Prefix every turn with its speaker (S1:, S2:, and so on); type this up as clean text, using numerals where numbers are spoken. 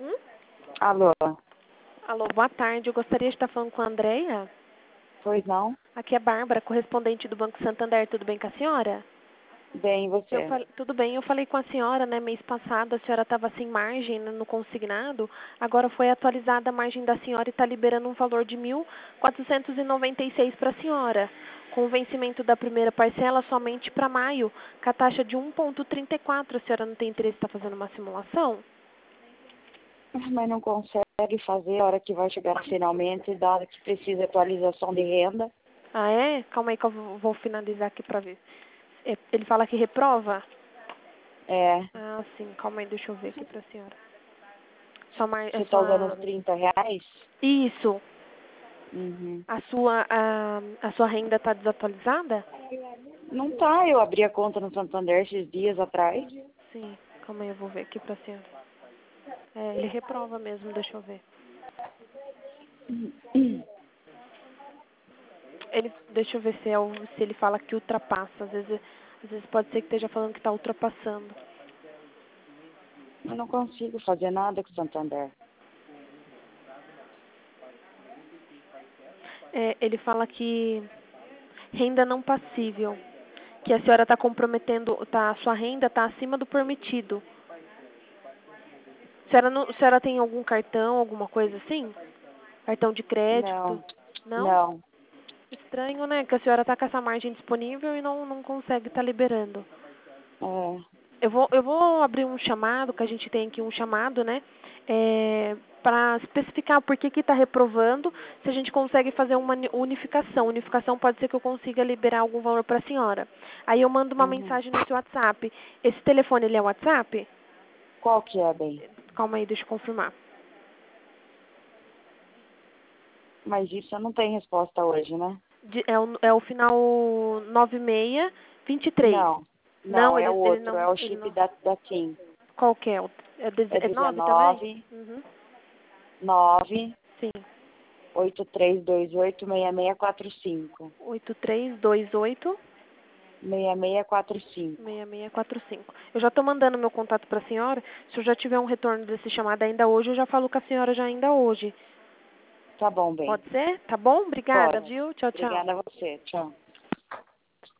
S1: Hum?
S2: Alô?
S1: Alô, boa tarde. Eu gostaria de estar falando com a Andreia.
S2: Pois não?
S1: Aqui é a Bárbara, correspondente do Banco Santander. Tudo bem com a senhora?
S2: Bem, e você?
S1: Tudo bem, eu falei com a senhora, né, mês passado, a senhora estava sem margem no consignado, agora foi atualizada a margem da senhora e está liberando um valor de 1.496 para a senhora, com o vencimento da primeira parcela somente para maio, com a taxa de 1,34. A senhora não tem interesse em estar fazendo uma simulação?
S2: Mas não consegue fazer a hora que vai chegar finalmente, da hora que precisa atualização de renda.
S1: Ah, é? Calma aí que eu vou finalizar aqui para ver. Ele fala que reprova?
S2: É.
S1: Ah, sim, calma aí, deixa eu ver aqui para a senhora.
S2: Você está usando os R$ 30?
S1: Isso.
S2: Uhum.
S1: A sua renda está desatualizada?
S2: Não tá, eu abri a conta no Santander esses dias atrás.
S1: Sim, calma aí, eu vou ver aqui pra senhora. Ele reprova mesmo, deixa eu ver. Deixa eu ver se ele fala que ultrapassa. Às vezes pode ser que esteja falando que está ultrapassando.
S2: Eu não consigo fazer nada com o Santander.
S1: Ele fala que renda não passível, que a senhora está comprometendo, a sua renda está acima do permitido. A senhora tem algum cartão, alguma coisa assim? Cartão de crédito?
S2: Não,
S1: Não?
S2: não.
S1: Estranho, né? Que a senhora está com essa margem disponível e não consegue estar liberando.
S2: É.
S1: Eu vou abrir um chamado, que a gente tem aqui um chamado, né? Para especificar por que está reprovando, se a gente consegue fazer uma unificação. Unificação pode ser que eu consiga liberar algum valor para a senhora. Aí eu mando uma
S2: Uhum.
S1: mensagem no seu WhatsApp. Esse telefone, ele é WhatsApp?
S2: Qual que é, bem?
S1: Calma aí, deixa eu confirmar.
S2: Mas isso não tem resposta hoje, né?
S1: É o final 9623.
S2: Não.
S1: Não,
S2: Não, é o
S1: ele
S2: outro,
S1: não.
S2: é o
S1: Ele
S2: chip
S1: não.
S2: da TIM.
S1: Qual que é?
S2: É
S1: É 9 também?
S2: 19
S1: Uhum.
S2: 9
S1: Sim.
S2: 8328 6645.
S1: 8328
S2: 6645.
S1: 6645. Eu já estou mandando meu contato para a senhora. Se eu já tiver um retorno desse chamado ainda hoje, eu já falo com a senhora já ainda hoje.
S2: Tá bom, bem.
S1: Pode ser? Tá bom? Obrigada,
S2: Pode.
S1: viu? Tchau, tchau.
S2: Obrigada a você. Tchau.